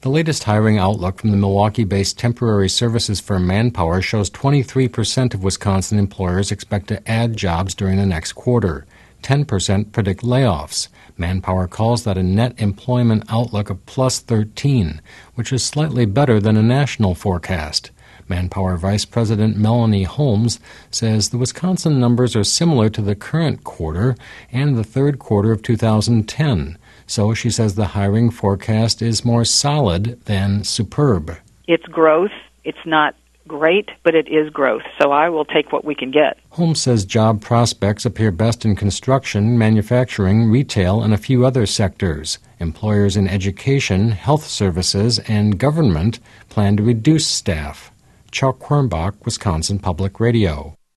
The latest hiring outlook from the Milwaukee-based temporary services firm Manpower shows 23% of Wisconsin employers expect to add jobs during the next quarter. 10% predict layoffs. Manpower calls that a net employment outlook of plus 13, which is slightly better than a national forecast. Manpower Vice President Melanie Holmes says the Wisconsin numbers are similar to the current quarter and the third quarter of 2010. So she says the hiring forecast is more solid than superb. It's growth. It's not great, but it is growth. So I will take what we can get. Holmes says job prospects appear best in construction, manufacturing, retail, and a few other sectors. Employers in education, health services, and government plan to reduce staff. Chuck Quirmbach, Wisconsin Public Radio.